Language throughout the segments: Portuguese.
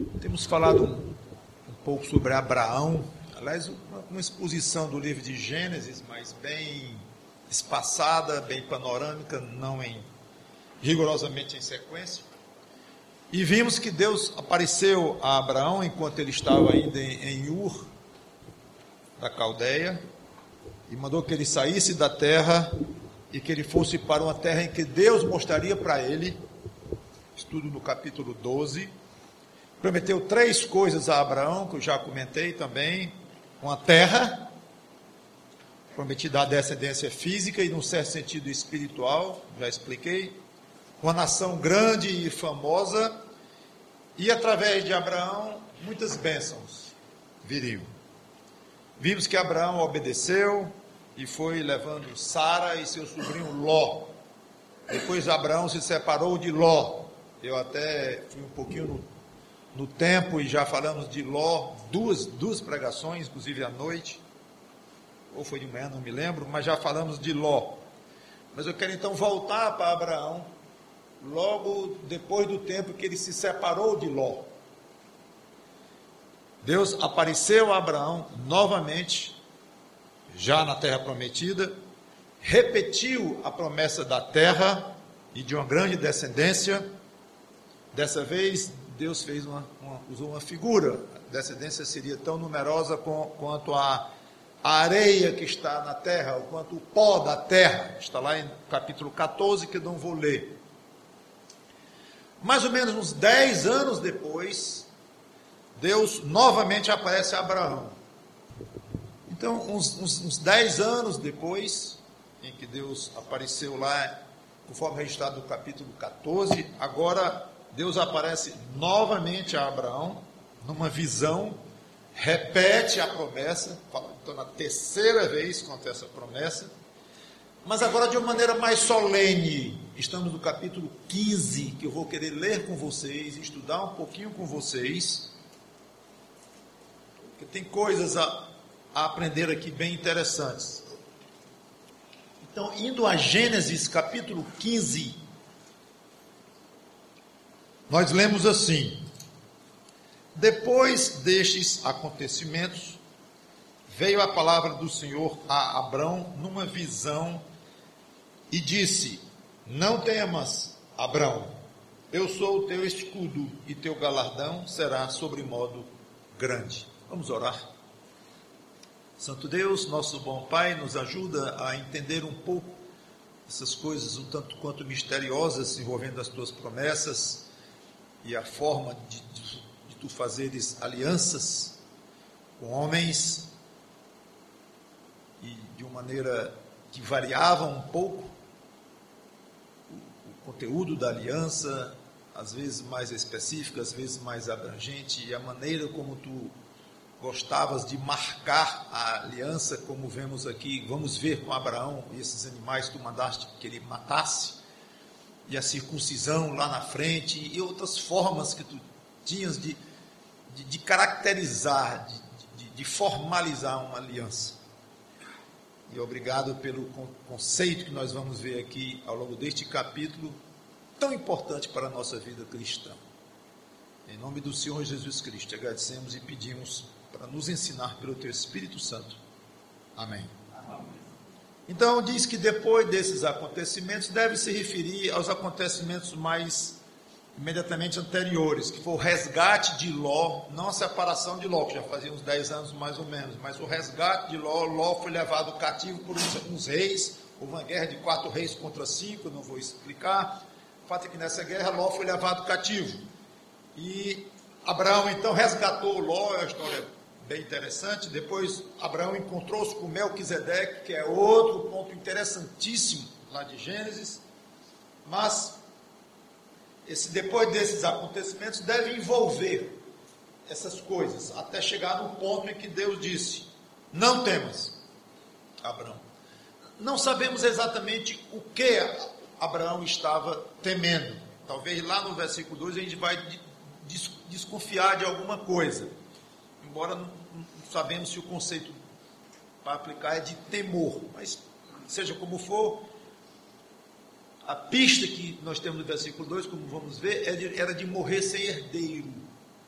Temos falado um pouco sobre Abraão, aliás, uma exposição do livro de Gênesis, mas bem espaçada, bem panorâmica, não rigorosamente em sequência. E vimos que Deus apareceu a Abraão enquanto ele estava ainda em Ur, da Caldeia, e mandou que ele saísse da terra e que ele fosse para uma terra em que Deus mostraria para ele, estudo no capítulo 12, prometeu 3 coisas a Abraão, que eu já comentei também: uma terra, prometida à descendência física e num certo sentido espiritual, já expliquei, uma nação grande e famosa, e através de Abraão, muitas bênçãos viriam. Vimos que Abraão obedeceu e foi levando Sara e seu sobrinho Ló. Depois Abraão se separou de Ló. Eu até fui um pouquinho no tempo e já falamos de Ló, duas pregações, inclusive à noite, ou foi de manhã, não me lembro, mas já falamos de Ló. Mas eu quero então voltar para Abraão, logo depois do tempo que ele se separou de Ló. Deus apareceu a Abraão novamente, já na terra prometida, repetiu a promessa da terra e de uma grande descendência. Dessa vez, Deus usou uma figura. A descendência seria tão numerosa quanto a areia que está na terra, ou quanto o pó da terra. Está lá em capítulo 14, que eu não vou ler. Mais ou menos uns 10 anos depois, Deus novamente aparece a Abraão. Então, uns 10 anos depois, em que Deus apareceu lá, conforme registrado no capítulo 14, agora Deus aparece novamente a Abraão, numa visão, repete a promessa, então na terceira vez conta essa promessa, mas agora de uma maneira mais solene. Estamos no capítulo 15, que eu vou querer ler com vocês, estudar um pouquinho com vocês, porque tem coisas a aprender aqui bem interessantes. Então, indo a Gênesis capítulo 15, nós lemos assim: depois destes acontecimentos, veio a palavra do Senhor a Abrão numa visão e disse: não temas, Abrão, eu sou o teu escudo e teu galardão será sobremodo grande. Vamos orar. Santo Deus, nosso bom Pai, nos ajuda a entender um pouco essas coisas um tanto quanto misteriosas envolvendo as tuas promessas e a forma de tu fazeres alianças com homens e de uma maneira que variava um pouco o conteúdo da aliança, às vezes mais específica, às vezes mais abrangente, e a maneira como tu gostavas de marcar a aliança, como vemos aqui, vamos ver com Abraão e esses animais que tu mandaste que ele matasse, e a circuncisão lá na frente, e outras formas que tu tinhas de caracterizar, de formalizar uma aliança. E obrigado pelo conceito que nós vamos ver aqui ao longo deste capítulo, tão importante para a nossa vida cristã. Em nome do Senhor Jesus Cristo, agradecemos e pedimos para nos ensinar pelo Teu Espírito Santo. Amém. Então, diz que depois desses acontecimentos, deve se referir aos acontecimentos mais imediatamente anteriores, que foi o resgate de Ló, não a separação de Ló, que já fazia uns 10 anos mais ou menos, mas o resgate de Ló. Ló foi levado cativo por uns reis, houve uma guerra de 4 reis contra 5, eu não vou explicar. O fato é que nessa guerra Ló foi levado cativo, e Abraão então resgatou Ló. É uma história bem interessante. Depois Abraão encontrou-se com Melquisedeque, que é outro ponto interessantíssimo lá de Gênesis, mas depois desses acontecimentos deve envolver essas coisas, até chegar no ponto em que Deus disse: não temas, Abraão. Não sabemos exatamente o que Abraão estava temendo. Talvez lá no versículo 2 a gente vai desconfiar de alguma coisa, embora não sabemos se o conceito para aplicar é de temor, mas seja como for, a pista que nós temos no versículo 2, como vamos ver, era de morrer sem herdeiro.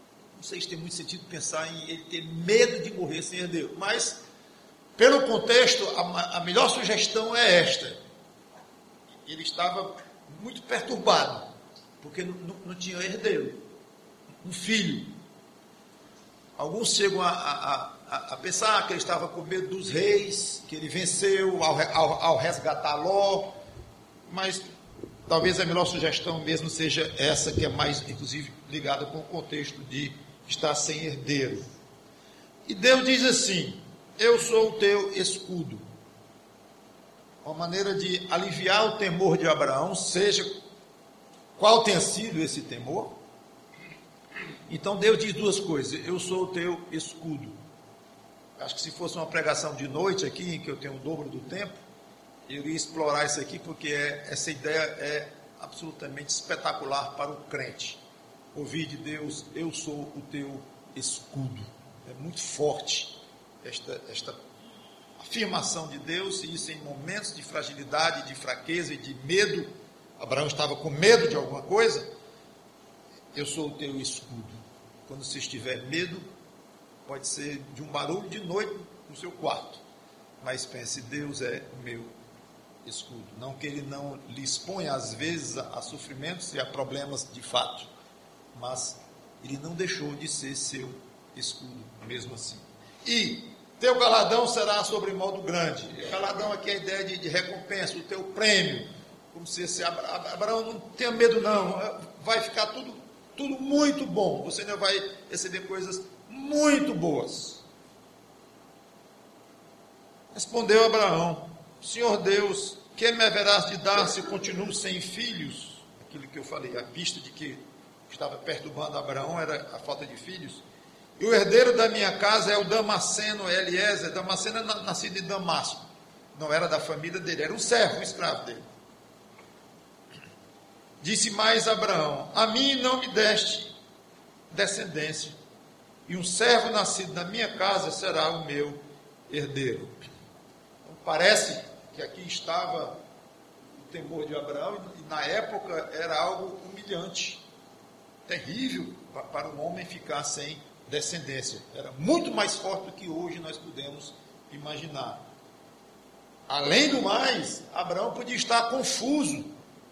Não sei se tem muito sentido pensar em ele ter medo de morrer sem herdeiro, mas, pelo contexto, a melhor sugestão é esta. Ele estava muito perturbado, porque não tinha herdeiro, um filho. Alguns chegam a pensar que ele estava com medo dos reis, que ele venceu ao resgatar Ló, mas talvez a melhor sugestão mesmo seja essa, que é mais, inclusive, ligada com o contexto de estar sem herdeiro. E Deus diz assim: eu sou o teu escudo. Uma maneira de aliviar o temor de Abraão, seja qual tenha sido esse temor. Então Deus diz duas coisas: eu sou o teu escudo. Acho que se fosse uma pregação de noite aqui, em que eu tenho o dobro do tempo, eu iria explorar isso aqui, porque essa ideia é absolutamente espetacular para o crente. Ouvir de Deus: eu sou o teu escudo. É muito forte esta afirmação de Deus, e isso em momentos de fragilidade, de fraqueza e de medo. Abraão estava com medo de alguma coisa. Eu sou o teu escudo. Quando você estiver medo, pode ser de um barulho de noite no seu quarto, mas pense: Deus é o meu escudo. Não que ele não lhe exponha às vezes a sofrimentos e a problemas de fato, mas ele não deixou de ser seu escudo mesmo assim. E teu galardão será sobre modo grande. E galardão aqui é a ideia de recompensa, o teu prêmio. Como se Abraão, não tenha medo não, vai ficar tudo muito bom. Você ainda vai receber coisas muito boas. Respondeu Abraão: Senhor Deus, que me haverás de dar se eu continuo sem filhos? Aquilo que eu falei, a pista de que estava perturbando Abraão era a falta de filhos. E o herdeiro da minha casa é o Damasceno Eliezer. Damasceno é nascido em Damasco, não era da família dele, era um servo, um escravo dele. Disse mais Abraão: a mim não me deste descendência, e um servo nascido na minha casa será o meu herdeiro. Então, parece que aqui estava o temor de Abraão, e na época era algo humilhante, terrível para um homem ficar sem descendência. Era muito mais forte do que hoje nós podemos imaginar. Além do mais, Abraão podia estar confuso,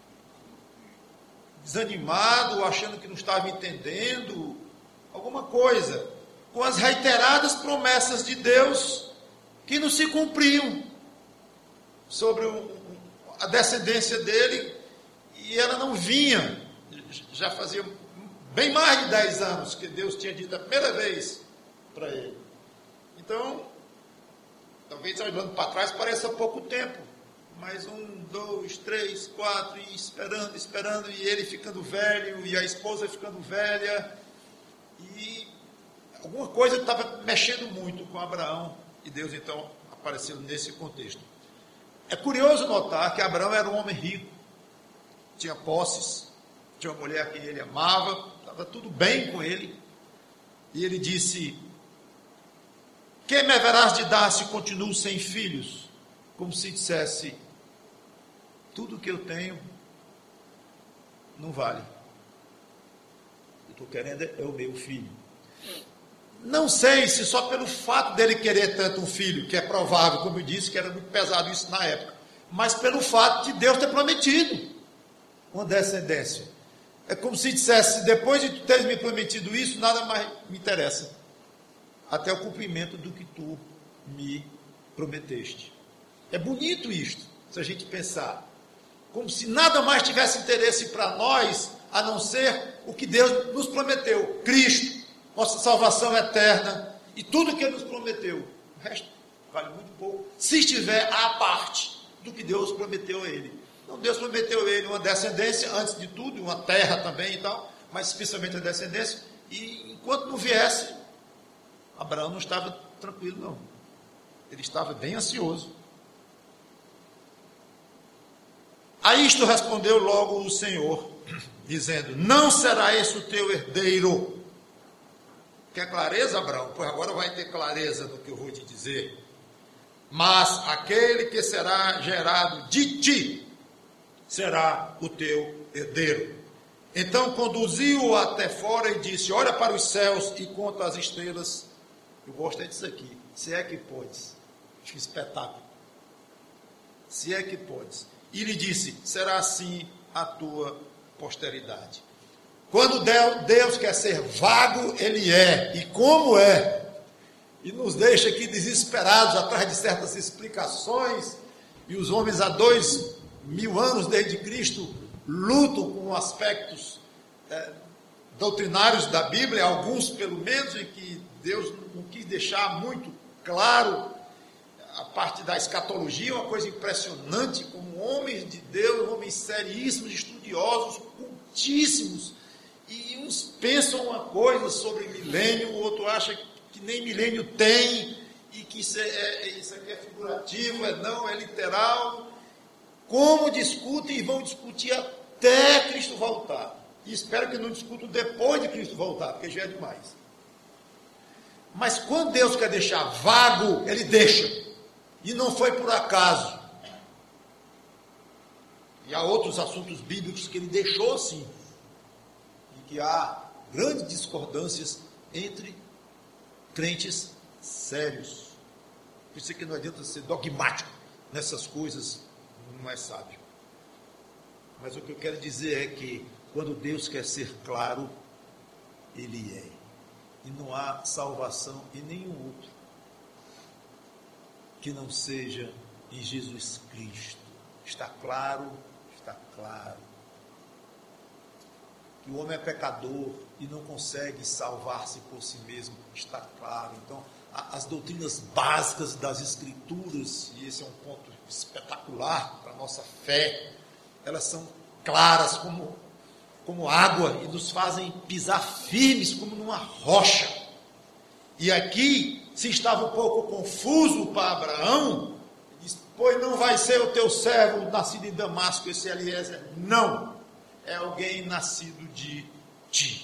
desanimado, achando que não estava entendendo alguma coisa, com as reiteradas promessas de Deus que não se cumpriam sobre a descendência dele, e ela não vinha. Já fazia bem mais de 10 anos que Deus tinha dito a primeira vez para ele. Então, talvez olhando para trás pareça pouco tempo, mas 1, 2, 3, 4, e esperando, e ele ficando velho, e a esposa ficando velha, e alguma coisa estava mexendo muito com Abraão, e Deus então apareceu nesse contexto. É curioso notar que Abraão era um homem rico, tinha posses, tinha uma mulher que ele amava, estava tudo bem com ele, e ele disse: que me haverás de dar se continuo sem filhos? Como se dissesse: tudo que eu tenho não vale. Eu estou querendo é o meu filho. Não sei se só pelo fato dele querer tanto um filho, que é provável, como eu disse, que era muito pesado isso na época, mas pelo fato de Deus ter prometido uma descendência. É como se dissesse: depois de tu teres me prometido isso, nada mais me interessa, até o cumprimento do que tu me prometeste. É bonito isto, se a gente pensar, como se nada mais tivesse interesse para nós, a não ser o que Deus nos prometeu: Cristo, nossa salvação eterna, e tudo que Ele nos prometeu. O resto vale muito pouco, se estiver à parte do que Deus prometeu a Ele. Então Deus prometeu a ele uma descendência, antes de tudo, uma terra também e tal, mas especialmente a descendência, e enquanto não viesse, Abraão não estava tranquilo não, ele estava bem ansioso. A isto respondeu logo o Senhor, dizendo: não será esse o teu herdeiro. Quer clareza, Abraão? Pois agora vai ter clareza no que eu vou te dizer. Mas aquele que será gerado de ti será o teu herdeiro. Então conduziu-o até fora e disse: olha para os céus e conta as estrelas. Eu gosto disso aqui. Se é que podes. Que espetáculo. Se é que podes. E lhe disse: será assim a tua posteridade. Quando Deus quer ser vago, Ele é. E como é? E nos deixa aqui desesperados atrás de certas explicações. E os homens há 2000 anos desde Cristo lutam com aspectos doutrinários da Bíblia, alguns pelo menos, em que Deus não quis deixar muito claro a parte da escatologia, uma coisa impressionante, como homens de Deus, homens seríssimos, estudiosos, cultíssimos, e uns pensam uma coisa sobre milênio, o outro acha que nem milênio tem, e que isso aqui é figurativo, não, é literal. Como discutem e vão discutir até Cristo voltar. E espero que não discutam depois de Cristo voltar, porque já é demais. Mas quando Deus quer deixar vago, Ele deixa. E não foi por acaso. E há outros assuntos bíblicos que Ele deixou assim. E que há grandes discordâncias entre crentes sérios. Por isso é que não adianta ser dogmático nessas coisas, não é sábio. Mas o que eu quero dizer é que quando Deus quer ser claro, Ele é. E não há salvação em nenhum outro que não seja em Jesus Cristo. Está claro, está claro. Que o homem é pecador e não consegue salvar-se por si mesmo. Está claro. Então, as doutrinas básicas das Escrituras, e esse é um ponto espetacular para a nossa fé, elas são claras como água e nos fazem pisar firmes como numa rocha. E aqui, se estava um pouco confuso para Abraão, ele disse: pois não vai ser o teu servo nascido em Damasco, esse Eliezer. Não, é alguém nascido de ti.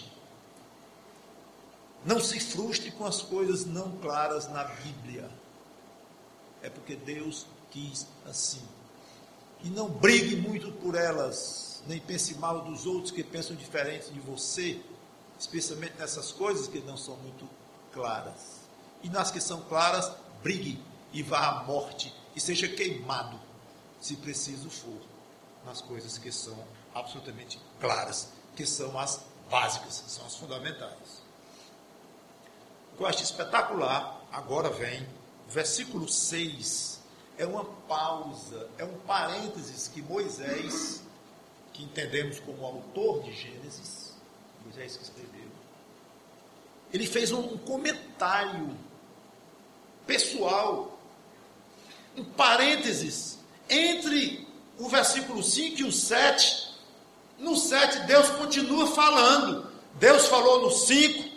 Não se frustre com as coisas não claras na Bíblia. É porque Deus quis assim. E não brigue muito por elas, nem pense mal dos outros que pensam diferente de você, especialmente nessas coisas que não são muito claras. E nas que são claras, brigue e vá à morte e seja queimado, se preciso for, nas coisas que são absolutamente claras, que são as básicas, são as fundamentais. O que eu acho espetacular, agora vem, versículo 6, é uma pausa, é um parênteses que Moisés, que entendemos como autor de Gênesis, Moisés que escreveu, ele fez um comentário pessoal, um parênteses, entre o versículo 5 e o 7. No 7, Deus continua falando. Deus falou no 5,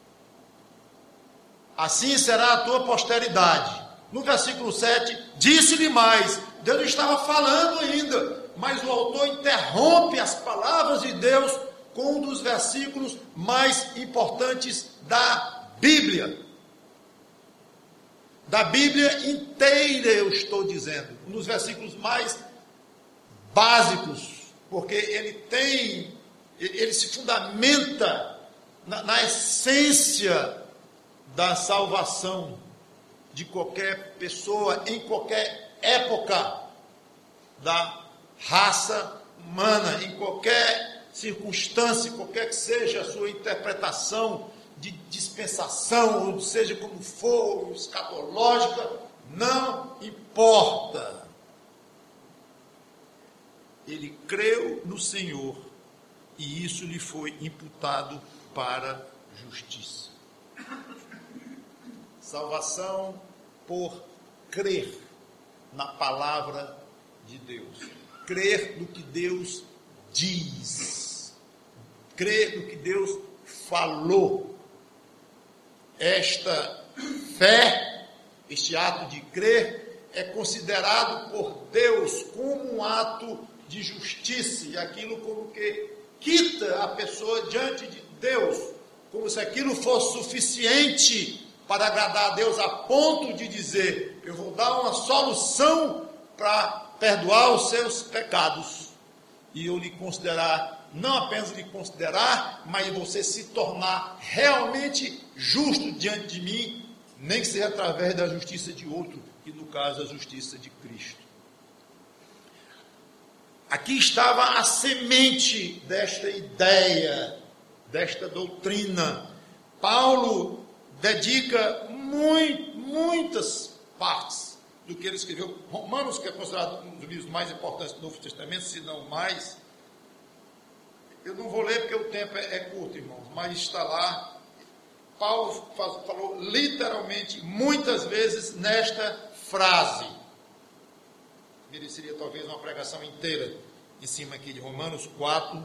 assim será a tua posteridade. No versículo 7, disse-lhe mais. Deus estava falando ainda, mas o autor interrompe as palavras de Deus com um dos versículos mais importantes da Bíblia. Da Bíblia inteira, eu estou dizendo. Um dos versículos mais básicos, porque ele se fundamenta na essência da salvação de qualquer pessoa, em qualquer época da raça humana, em qualquer circunstância, qualquer que seja a sua interpretação de dispensação, ou seja como for, escatológica, não importa. Ele creu no Senhor e isso lhe foi imputado para justiça. Salvação por crer na palavra de Deus. Crer no que Deus diz. Crer no que Deus falou. Esta fé, este ato de crer, é considerado por Deus como um ato de justiça, e aquilo como que quita a pessoa diante de Deus, como se aquilo fosse suficiente para agradar a Deus a ponto de dizer: eu vou dar uma solução para perdoar os seus pecados, e eu lhe considerar não apenas lhe considerar, mas você se tornar realmente justo diante de mim, nem que seja através da justiça de outro, que no caso é a justiça de Cristo. Aqui estava a semente desta ideia, desta doutrina. Paulo dedica muitas partes do que ele escreveu. Romanos, que é considerado um dos livros mais importantes do Novo Testamento, se não mais. Eu não vou ler porque o tempo é curto, irmãos, mas está lá. Paulo falou literalmente muitas vezes nesta frase. Mereceria talvez uma pregação inteira em cima aqui de Romanos 4,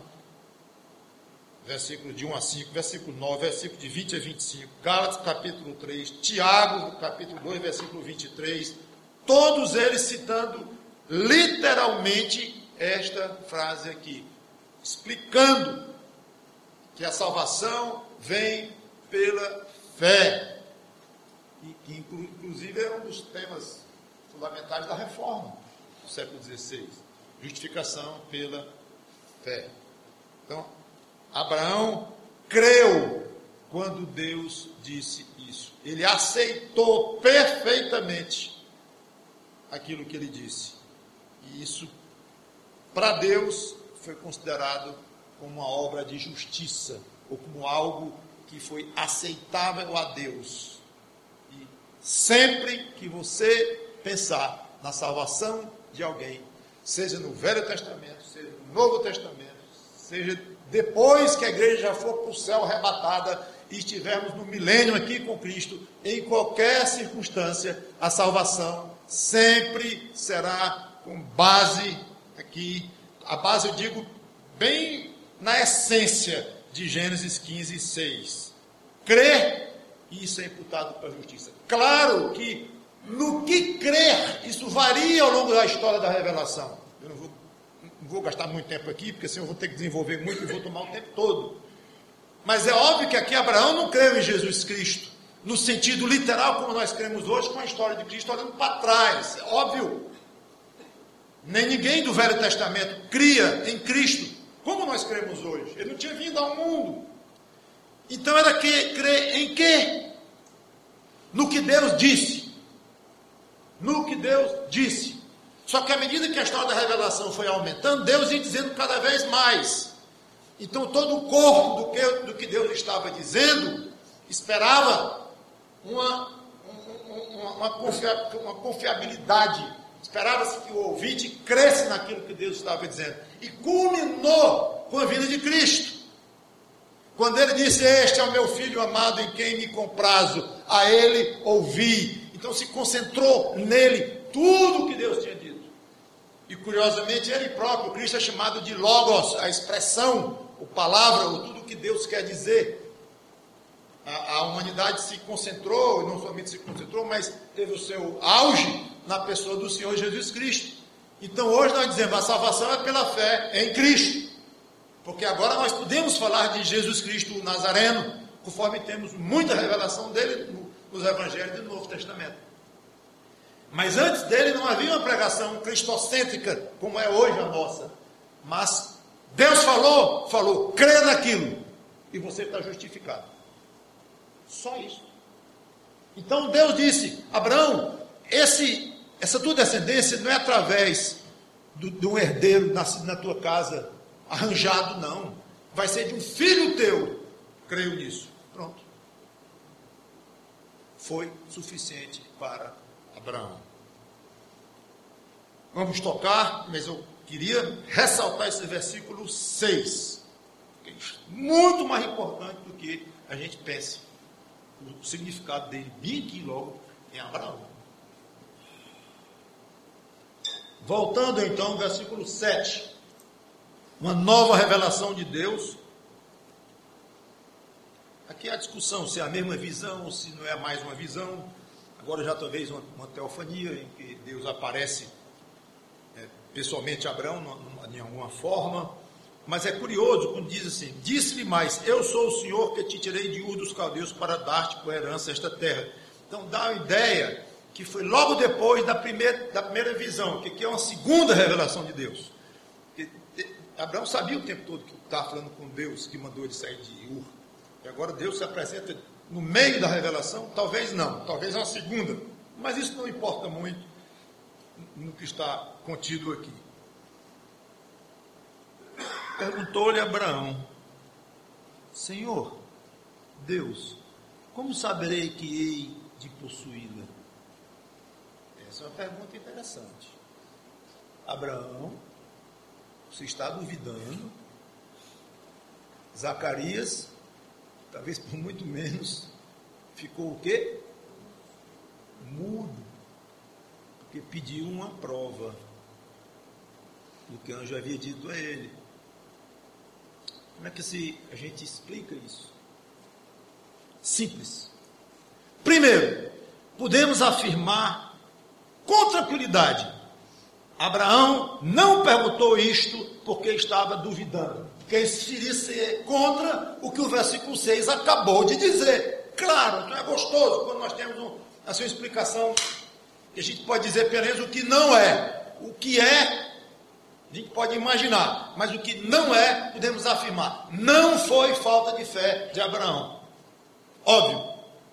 versículos de 1 a 5, versículo 9, versículo de 20 a 25, Gálatas capítulo 3, Tiago capítulo 2, versículo 23, todos eles citando literalmente esta frase aqui, explicando que a salvação vem pela fé, e que inclusive é um dos temas fundamentais da reforma do século XVI, justificação pela fé. Então, Abraão creu quando Deus disse isso. Ele aceitou perfeitamente aquilo que ele disse. E isso, para Deus, foi considerado como uma obra de justiça, ou como algo que foi aceitável a Deus. E sempre que você pensar na salvação de alguém, seja no Velho Testamento, seja no Novo Testamento, seja depois que a igreja já for para o céu arrebatada e estivermos no milênio aqui com Cristo, em qualquer circunstância, a salvação sempre será com base aqui, a base eu digo bem na essência de Gênesis 15, 6. Crer, e isso é imputado para a justiça. Claro que no que crer, isso varia ao longo da história da revelação. Eu não vou gastar muito tempo aqui, porque senão eu vou ter que desenvolver muito e vou tomar o tempo todo. Mas é óbvio que aqui Abraão não creu em Jesus Cristo, no sentido literal, como nós cremos hoje, com a história de Cristo olhando para trás. É óbvio. Nem ninguém do Velho Testamento cria em Cristo, como nós cremos hoje. Ele não tinha vindo ao mundo. Então era crer em quê? No que Deus disse. No que Deus disse. Só que à medida que a história da revelação foi aumentando, Deus ia dizendo cada vez mais. Então todo o corpo do que Deus estava dizendo esperava uma confiabilidade. Esperava-se que o ouvinte cresce naquilo que Deus estava dizendo. E culminou com a vinda de Cristo. Quando ele disse: este é o meu filho amado em quem me comprazo, a ele ouvi. Então se concentrou nele tudo o que Deus tinha dito. E curiosamente ele próprio, Cristo, é chamado de Logos, a expressão, a palavra, ou tudo o que Deus quer dizer. A humanidade se concentrou, não somente se concentrou, mas teve o seu auge na pessoa do Senhor Jesus Cristo. Então hoje nós dizemos: a salvação é pela fé em Cristo. Porque agora nós podemos falar de Jesus Cristo o Nazareno, conforme temos muita revelação dele nos Evangelhos do Novo Testamento. Mas antes dele não havia uma pregação cristocêntrica, como é hoje a nossa. Mas Deus falou, crê naquilo, e você está justificado. Só isso. Então Deus disse: Abraão, essa tua descendência não é através de um herdeiro nascido na tua casa, arranjado, não. Vai ser de um filho teu. Creio nisso. Pronto. Foi suficiente para Abraão. Vamos tocar, mas eu queria ressaltar esse versículo 6. Que é muito mais importante do que a gente pense. O significado dele, bem aqui logo, em Abraão. Voltando então ao versículo 7. Uma nova revelação de Deus. Aqui há discussão se é a mesma visão ou se não é mais uma visão. Agora já talvez uma teofania em que Deus aparece pessoalmente a Abraão de alguma forma. Mas é curioso quando diz assim: disse-lhe mais, eu sou o Senhor que te tirei de Ur dos Caldeus para dar-te por herança esta terra. Então dá uma ideia que foi logo depois da primeira visão, que é uma segunda revelação de Deus. Abraão sabia o tempo todo que estava falando com Deus, que mandou ele sair de Ur. E agora Deus se apresenta no meio da revelação? Talvez não, talvez uma segunda. Mas isso não importa muito no que está contido aqui. Perguntou-lhe Abraão: Senhor, Deus, como saberei que hei de possuí-la? Essa é uma pergunta interessante. Abraão, você está duvidando. Zacarias, talvez por muito menos, ficou o quê? Mudo. Porque pediu uma prova do que o anjo havia dito a ele. Como é que a gente explica isso? Simples. Primeiro, podemos afirmar com tranquilidade: Abraão não perguntou isto porque estava duvidando, porque isso iria ser contra o que o versículo 6 acabou de dizer. Claro, então é gostoso quando nós temos uma explicação que a gente pode dizer pelo menos o que não é. O que é, a gente pode imaginar, mas o que não é, podemos afirmar. Não foi falta de fé de Abraão. Óbvio.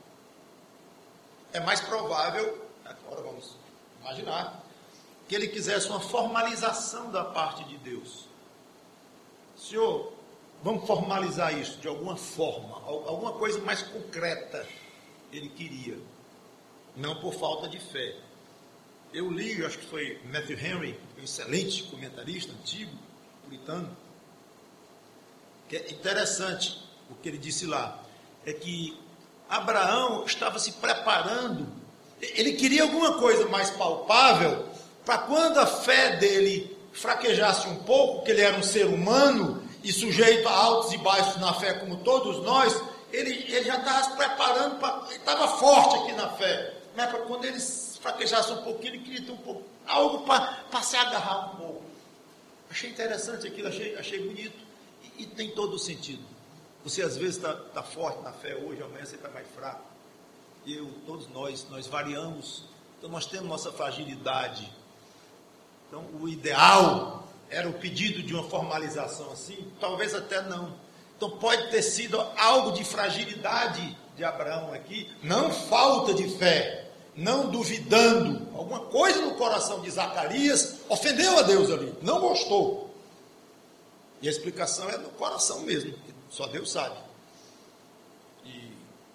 É mais provável, agora vamos imaginar, que ele quisesse uma formalização da parte de Deus. Senhor, vamos formalizar isso de alguma forma, alguma coisa mais concreta ele queria, não por falta de fé. Eu li, acho que foi Matthew Henry, um excelente comentarista antigo, puritano, que é interessante o que ele disse lá, é que Abraão estava se preparando, ele queria alguma coisa mais palpável, para quando a fé dele fraquejasse um pouco, que ele era um ser humano, e sujeito a altos e baixos na fé, como todos nós, ele já estava se preparando, ele estava forte aqui na fé, mas para quando ele fraquejasse um pouquinho, ele queria ter um pouco, algo para se agarrar um pouco. Achei interessante aquilo, achei bonito, e tem todo o sentido. Você às vezes está forte na fé hoje, amanhã você está mais fraco. Todos nós variamos, então nós temos nossa fragilidade. Então o ideal era o pedido de uma formalização assim, talvez até não. Então pode ter sido algo de fragilidade de Abraão aqui, não falta de fé, não duvidando, alguma coisa no coração de Zacarias ofendeu a Deus ali, não gostou. E a explicação é no coração mesmo, só Deus sabe. E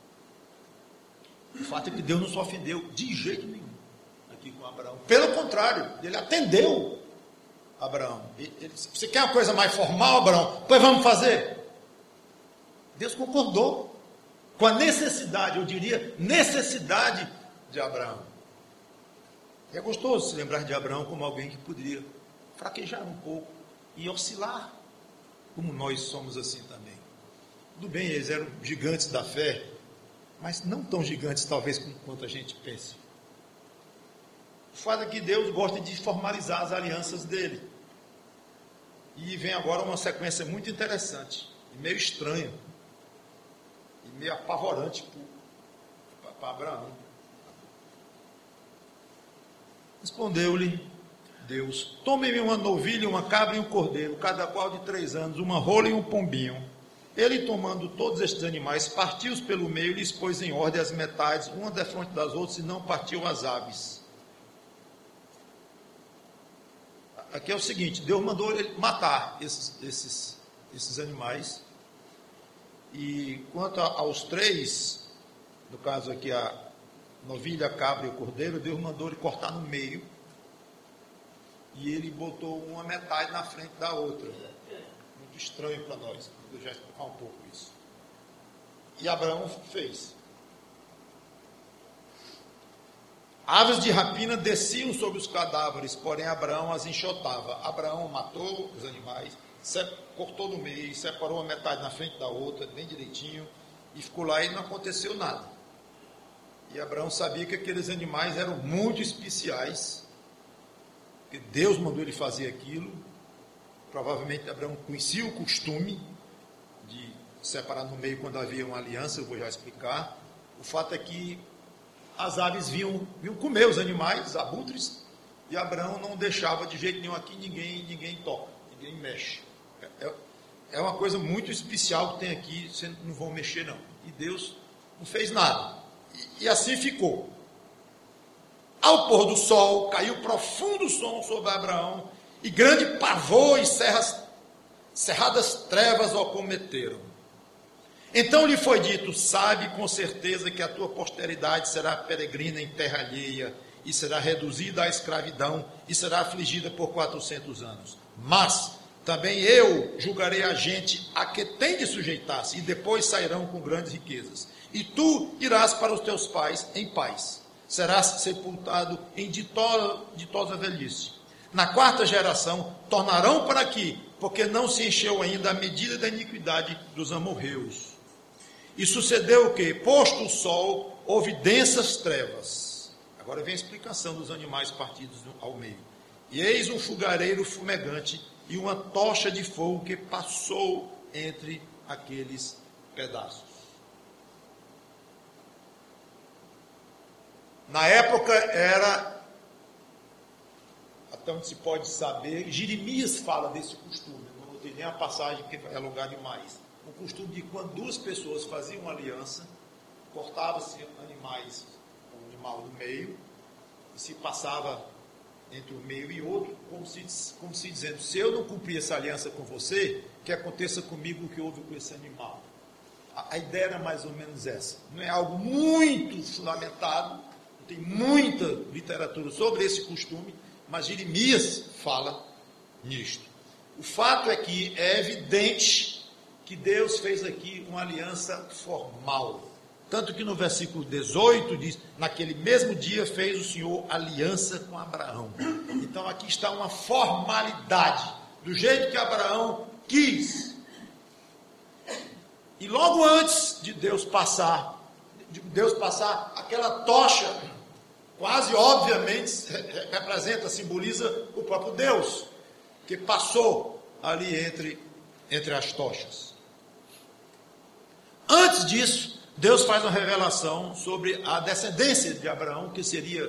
o fato é que Deus não se ofendeu de jeito nenhum aqui com Abraão. Pelo contrário, ele atendeu Abraão. Você quer uma coisa mais formal, Abraão? Pois vamos fazer. Deus concordou com a necessidade, eu diria, necessidade de Abraão. É gostoso se lembrar de Abraão como alguém que poderia fraquejar um pouco e oscilar, como nós somos assim também. Tudo bem, eles eram gigantes da fé, mas não tão gigantes talvez quanto a gente pense. O fato é que Deus gosta de formalizar as alianças dele. E vem agora uma sequência muito interessante, e meio estranha, e meio apavorante para Abraão. Respondeu-lhe Deus: tome-me uma novilha, uma cabra e um cordeiro, cada qual de 3 anos, uma rola e um pombinho. Ele, tomando todos estes animais, partiu-os pelo meio e lhes pôs em ordem as metades, uma defronte das outras, e não partiu as aves. Aqui é o seguinte: Deus mandou ele matar esses animais, e quanto aos 3, no caso aqui a novilha, a cabra e o cordeiro, Deus mandou ele cortar no meio, e ele botou uma metade na frente da outra. Muito estranho para nós, eu já explicar um pouco isso. E Abraão fez. Aves de rapina desciam sobre os cadáveres, porém Abraão as enxotava. Abraão matou os animais, cortou no meio, separou a metade na frente da outra, bem direitinho, e ficou lá e não aconteceu nada. E Abraão sabia que aqueles animais eram muito especiais, porque Deus mandou ele fazer aquilo. Provavelmente Abraão conhecia o costume de separar no meio quando havia uma aliança, eu vou já explicar. O fato é que as aves vinham comer os animais, abutres, e Abraão não deixava de jeito nenhum aqui, ninguém toca, ninguém mexe. É uma coisa muito especial que tem aqui, vocês não vão mexer não. E Deus não fez nada. E assim ficou. Ao pôr do sol, caiu profundo som sobre Abraão, e grande pavor e cerradas trevas o acometeram. Então lhe foi dito: sabe com certeza que a tua posteridade será peregrina em terra alheia, e será reduzida à escravidão, e será afligida por 400 anos. Mas também eu julgarei a gente a que tem de sujeitar-se, e depois sairão com grandes riquezas. E tu irás para os teus pais em paz. Serás sepultado em ditosa velhice. Na quarta geração tornarão para aqui, porque não se encheu ainda a medida da iniquidade dos amorreus. E sucedeu o quê? Posto o sol, houve densas trevas. Agora vem a explicação dos animais partidos ao meio. E eis um fogareiro fumegante e uma tocha de fogo que passou entre aqueles pedaços. Na época era, até onde se pode saber, Jeremias fala desse costume, não vou ter nem a passagem que é alongar demais. O costume de quando duas pessoas faziam uma aliança, cortava-se animais, um animal no meio, e se passava entre um meio e outro, como se dizendo: se eu não cumprir essa aliança com você, que aconteça comigo o que houve com esse animal. A ideia era mais ou menos essa. Não é algo muito fundamentado, tem muita literatura sobre esse costume, mas Jeremias fala nisto. O fato é que é evidente que Deus fez aqui uma aliança formal. Tanto que no versículo 18 diz: naquele mesmo dia fez o Senhor aliança com Abraão. Então aqui está uma formalidade, do jeito que Abraão quis. E logo antes de Deus passar aquela tocha, quase obviamente representa, simboliza o próprio Deus, que passou ali entre as tochas. Antes disso, Deus faz uma revelação sobre a descendência de Abraão, que seria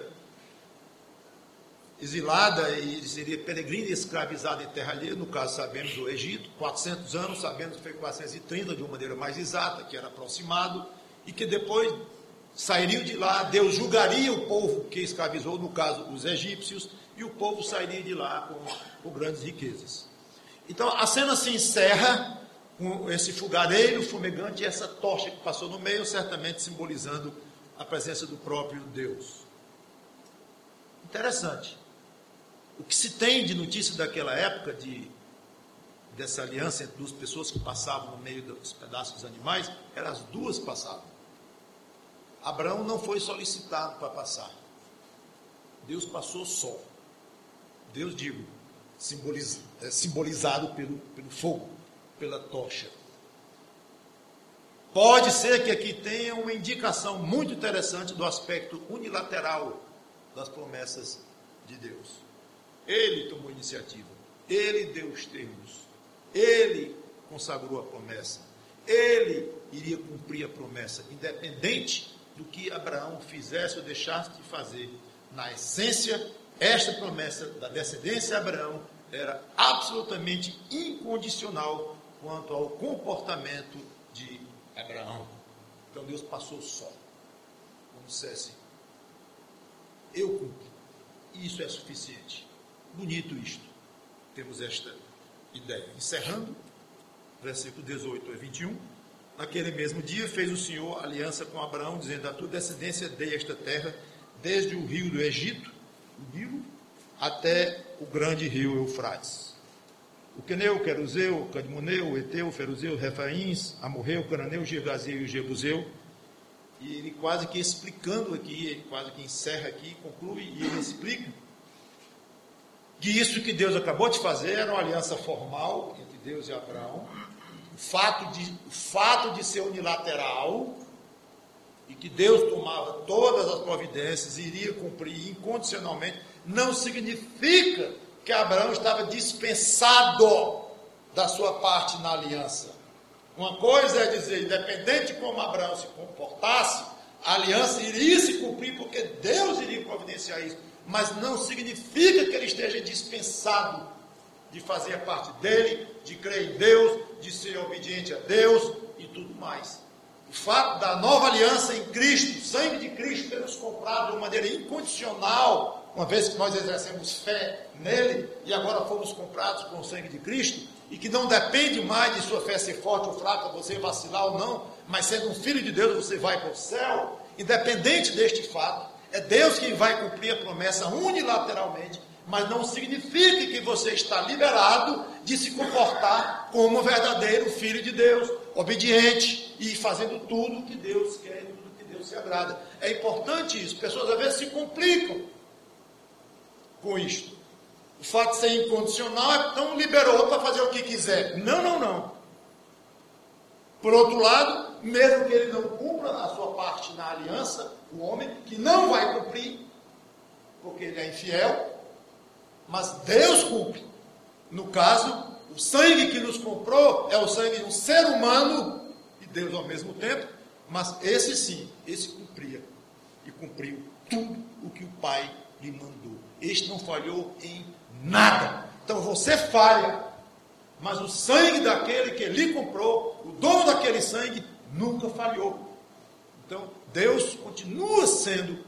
exilada e seria peregrina e escravizada em terra alheia, no caso sabemos do Egito, 400 anos, sabemos que foi 430 de uma maneira mais exata, que era aproximado, e que depois sairiam de lá, Deus julgaria o povo que escravizou, no caso os egípcios, e o povo sairia de lá com grandes riquezas. Então a cena se encerra com esse fogareiro fumegante e essa tocha que passou no meio, certamente simbolizando a presença do próprio Deus. Interessante. O que se tem de notícia daquela época, dessa aliança entre duas pessoas que passavam no meio dos pedaços dos animais, eram as duas passavam. Abraão não foi solicitado para passar. Deus passou só. Deus, simbolizado pelo fogo, pela tocha. Pode ser que aqui tenha uma indicação muito interessante do aspecto unilateral das promessas de Deus. Ele tomou iniciativa, ele deu os termos, ele consagrou a promessa, ele iria cumprir a promessa, independente do que Abraão fizesse ou deixasse de fazer. Na essência, esta promessa da descendência de Abraão era absolutamente incondicional quanto ao comportamento de Abraão. Então Deus passou só, como dissesse: eu cumpro, e isso é suficiente. Bonito isto. Temos esta ideia. Encerrando, versículo 18 a 21. Naquele mesmo dia fez o Senhor aliança com Abraão, dizendo: a tua descendência dei esta terra, desde o rio do Egito, o Nilo, até o grande rio Eufrates. O Queneu, o Queruseu, o Cadmoneu, o Eteu, o Feruzeu, o Refaíns, Amorreu, o Cananeu, o Girgazeu e o Jebuseu. E ele quase que explicando aqui, ele quase que encerra aqui, conclui, e ele explica que isso que Deus acabou de fazer era uma aliança formal entre Deus e Abraão. O fato de ser unilateral e que Deus tomava todas as providências e iria cumprir incondicionalmente, não significa que Abraão estava dispensado da sua parte na aliança. Uma coisa é dizer, independente de como Abraão se comportasse, a aliança iria se cumprir porque Deus iria providenciar isso, mas não significa que ele esteja dispensado de fazer parte dele, de crer em Deus, de ser obediente a Deus e tudo mais. O fato da nova aliança em Cristo, o sangue de Cristo ter nos comprado de uma maneira incondicional, uma vez que nós exercemos fé nele e agora fomos comprados com o sangue de Cristo, e que não depende mais de sua fé ser forte ou fraca, você vacilar ou não, mas sendo um filho de Deus você vai para o céu, independente deste fato, é Deus quem vai cumprir a promessa unilateralmente, mas não significa que você está liberado de se comportar como um verdadeiro filho de Deus, obediente e fazendo tudo o que Deus quer, tudo o que Deus se agrada. É importante isso. Pessoas às vezes se complicam com isto. O fato de ser incondicional, então liberou para fazer o que quiser. Não. Por outro lado, mesmo que ele não cumpra a sua parte na aliança, o homem que não vai cumprir, porque ele é infiel, mas Deus cumpre. No caso, o sangue que nos comprou é o sangue de um ser humano e Deus ao mesmo tempo, mas esse sim, esse cumpria e cumpriu tudo o que o Pai lhe mandou. Este não falhou em nada. Então você falha, mas o sangue daquele que lhe comprou, o dono daquele sangue, nunca falhou. Então Deus continua sendo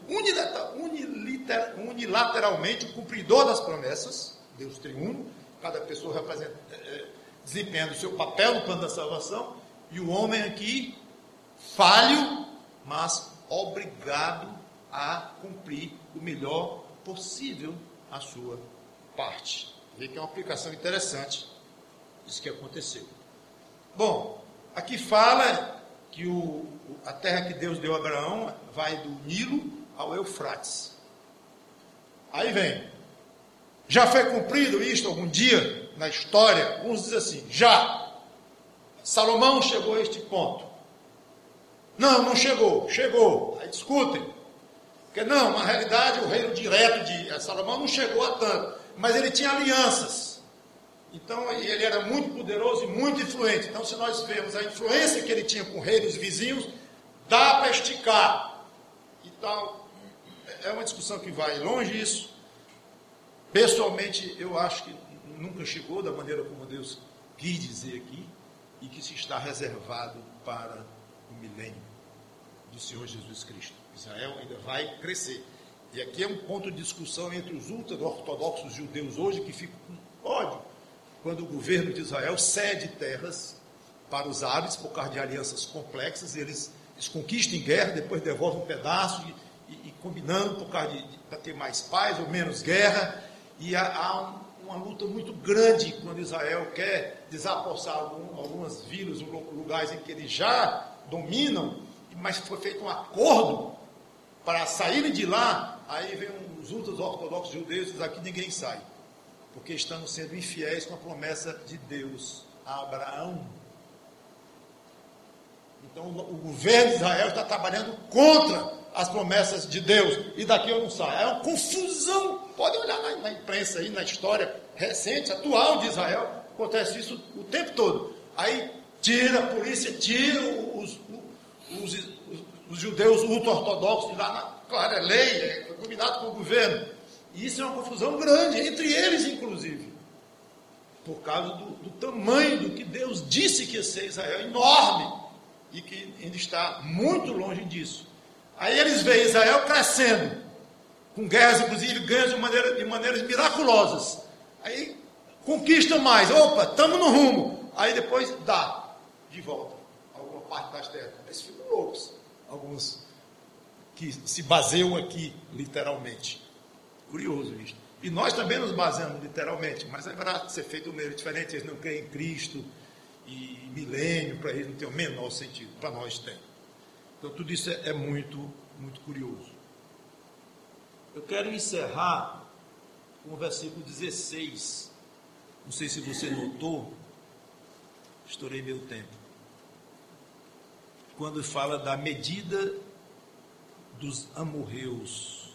unilateralmente o cumpridor das promessas. Deus triuno, cada pessoa desempenhando o seu papel no plano da salvação, e o homem aqui, falho, mas obrigado a cumprir o melhor possível a sua parte. Vê que é uma aplicação interessante disso que aconteceu. Bom, aqui fala que a terra que Deus deu a Abraão vai do Nilo ao Eufrates. Aí vem, já foi cumprido isto algum dia na história? Uns dizem assim, já. Salomão chegou a este ponto. Não chegou. Aí discutem. Porque não, na realidade o reino direto de Salomão não chegou a tanto, mas ele tinha alianças. Então ele era muito poderoso e muito influente. Então se nós vemos a influência que ele tinha com reinos vizinhos, dá para esticar. Então é uma discussão que vai longe isso. Pessoalmente eu acho que nunca chegou da maneira como Deus quis dizer aqui, e que se está reservado para o milênio do Senhor Jesus Cristo. Israel ainda vai crescer. E aqui é um ponto de discussão entre os ultra-ortodoxos judeus hoje, que ficam com ódio quando o governo de Israel cede terras para os árabes por causa de alianças complexas. Eles conquistam em guerra, depois devolvem um pedaço e combinando por causa para ter mais paz ou menos guerra. E há uma luta muito grande quando Israel quer desapossar algumas vilas, lugares em que eles já dominam, mas foi feito um acordo para saírem de lá. Aí vem os ultra-ortodoxos judeus e dizem, aqui ninguém sai, porque estamos sendo infiéis com a promessa de Deus a Abraão. Então o governo de Israel está trabalhando contra as promessas de Deus, e daqui eu não saio. É uma confusão. Pode olhar na imprensa aí, na história recente, atual de Israel, acontece isso o tempo todo. Aí tira, a polícia tira os judeus ultra-ortodoxos de lá, claro, é lei, foi combinado com o governo. E isso é uma confusão grande, entre eles inclusive, por causa do tamanho do que Deus disse que ia ser Israel, enorme, e que ainda está muito longe disso. Aí eles veem Israel crescendo, com guerras, inclusive, ganham de maneiras miraculosas. Aí conquistam mais, opa, estamos no rumo. Aí depois dá de volta alguma parte das terras. Eles ficam loucos, alguns que se baseiam aqui, literalmente. Curioso isso. E nós também nos baseamos literalmente, mas é para ser feito de maneira diferente. Eles não creem em Cristo e milênio, para eles não tem o menor sentido, para nós tem. Então tudo isso é muito, muito curioso. Eu quero encerrar com o versículo 16. Não sei se você notou, estourei meu tempo. Quando fala da medida dos amorreus.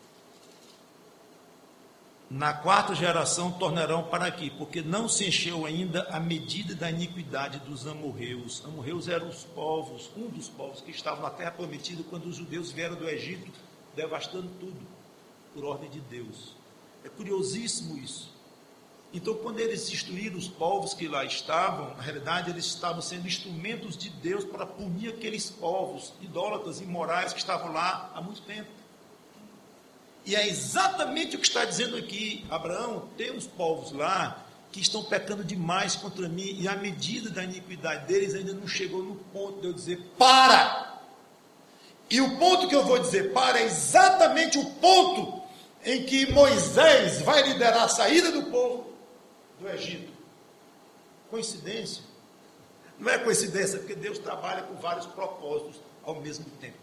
Na quarta geração tornarão para aqui, porque não se encheu ainda a medida da iniquidade dos amorreus. Amorreus eram os povos, um dos povos que estavam na terra prometida quando os judeus vieram do Egito, devastando tudo, por ordem de Deus. É curiosíssimo isso. Então, quando eles destruíram os povos que lá estavam, na realidade, eles estavam sendo instrumentos de Deus para punir aqueles povos idólatras, imorais, que estavam lá há muito tempo. E é exatamente o que está dizendo aqui, Abraão: tem uns povos lá que estão pecando demais contra mim, e a medida da iniquidade deles ainda não chegou no ponto de eu dizer para. E o ponto que eu vou dizer para é exatamente o ponto em que Moisés vai liderar a saída do povo do Egito. Coincidência? Não é coincidência, porque Deus trabalha com vários propósitos ao mesmo tempo.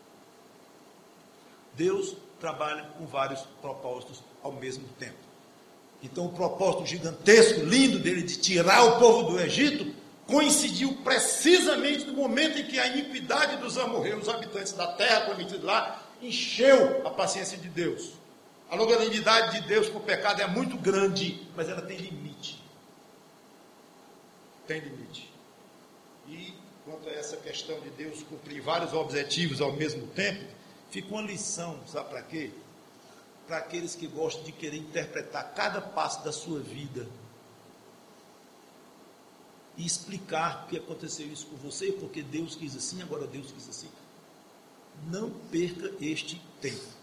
Deus trabalha com vários propósitos ao mesmo tempo. Então, o propósito gigantesco, lindo dele de tirar o povo do Egito, coincidiu precisamente no momento em que a iniquidade dos amorreus, os habitantes da terra prometida lá, encheu a paciência de Deus. A longanimidade de Deus com o pecado é muito grande, mas ela tem limite. Tem limite. E quanto a essa questão de Deus cumprir vários objetivos ao mesmo tempo, fica uma lição, sabe para quê? Para aqueles que gostam de querer interpretar cada passo da sua vida e explicar porque aconteceu isso com você, porque Deus quis assim, agora Deus quis assim. Não perca este tempo.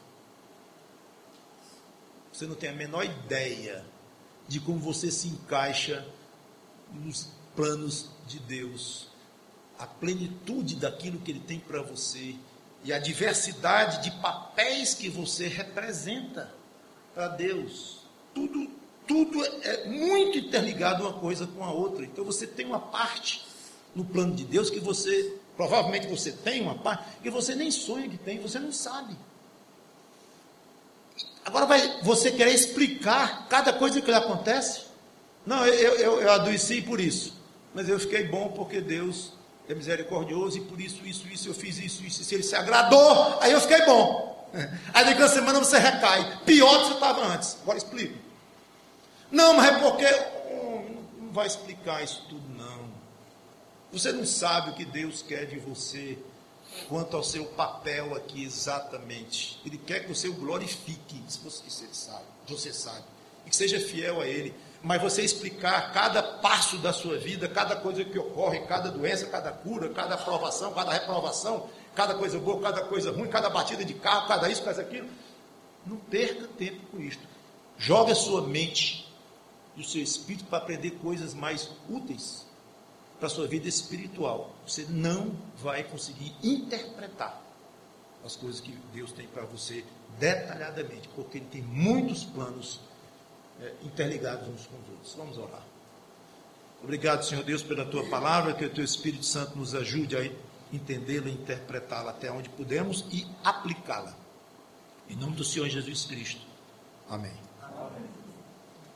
Você não tem a menor ideia de como você se encaixa nos planos de Deus, a plenitude daquilo que Ele tem para você e a diversidade de papéis que você representa para Deus. Tudo é muito interligado uma coisa com a outra. Então você tem uma parte no plano de Deus que você, provavelmente você tem uma parte que você nem sonha que tem, você não sabe. Agora vai você querer explicar cada coisa que lhe acontece? Não, eu adoeci por isso, mas eu fiquei bom porque Deus é misericordioso e por isso eu fiz isso, se Ele se agradou, aí eu fiquei bom. Aí daqui a semana você recai, pior do que você estava antes. Agora explica. Não, mas é porque não vai explicar isso tudo não. Você não sabe o que Deus quer de você quanto ao seu papel aqui exatamente. Ele quer que você o glorifique, isso ele sabe, você sabe, e que seja fiel a Ele. Mas você explicar cada passo da sua vida, cada coisa que ocorre, cada doença, cada cura, cada aprovação, cada reprovação, cada coisa boa, cada coisa ruim, cada batida de carro, cada isso, cada aquilo, não perca tempo com isto. Jogue a sua mente e o seu espírito para aprender coisas mais úteis para a sua vida espiritual. Você não vai conseguir interpretar as coisas que Deus tem para você detalhadamente, porque Ele tem muitos planos interligados uns com os outros. Vamos orar. Obrigado, Senhor Deus, pela Tua palavra, que o Teu Espírito Santo nos ajude a entendê-la e interpretá-la até onde pudermos e aplicá-la. Em nome do Senhor Jesus Cristo. Amém. Amém.